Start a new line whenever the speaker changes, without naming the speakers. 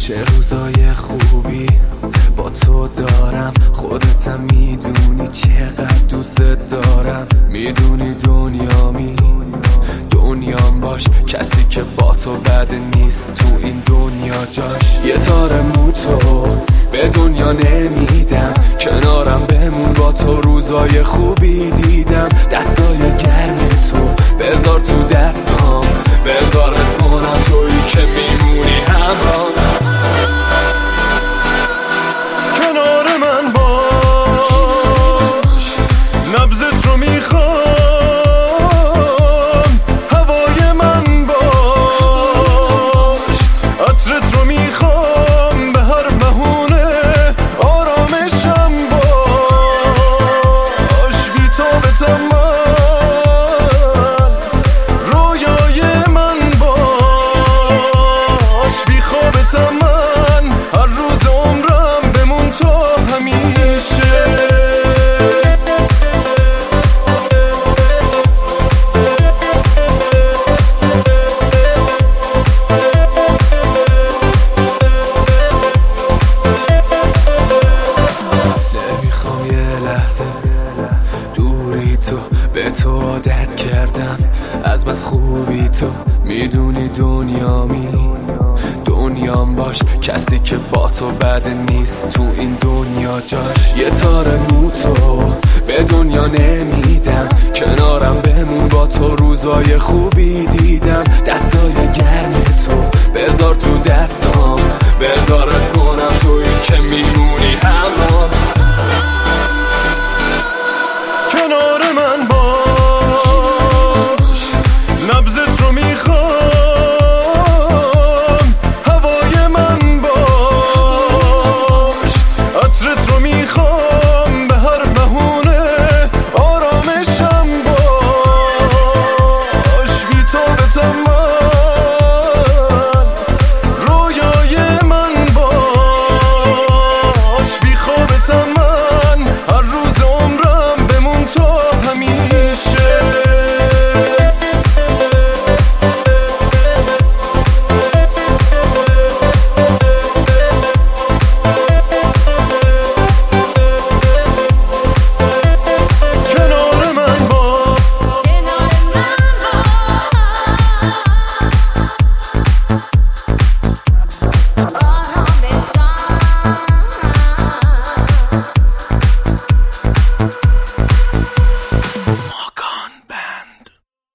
چه روزای خوبی با تو دارم، خودتم میدونی چقدر دوست دارم. میدونی دنیام باش، کسی که با تو بد نیست تو این دنیا جاش. یه تار موتو به دنیا نمیدم، کنارم بمون با تو روزای خوبی دیدم. دستای گرم تو بذار تو دستام، بذار اسمونم تویی که میمونی همراه.
کنار من باش، نبضت رو میخوام، هوای من باش، عطرت رو میخوام، به هر بهونه آرامشم باش. بی تو به تمام رویای من باش، بی خوابت من هر روز عمرم بمون تو همیشه.
نمیخوام یه لحظه دوری تو، به تو عادت کردم از بس خوبی تو. میدونی دنیام باش، کسی که با تو بد نیست تو این دنیا جاش. یه تار موتو به دنیا نمیدم، کنارم بمون با تو روزای خوبی دیدم. دستای گرم تو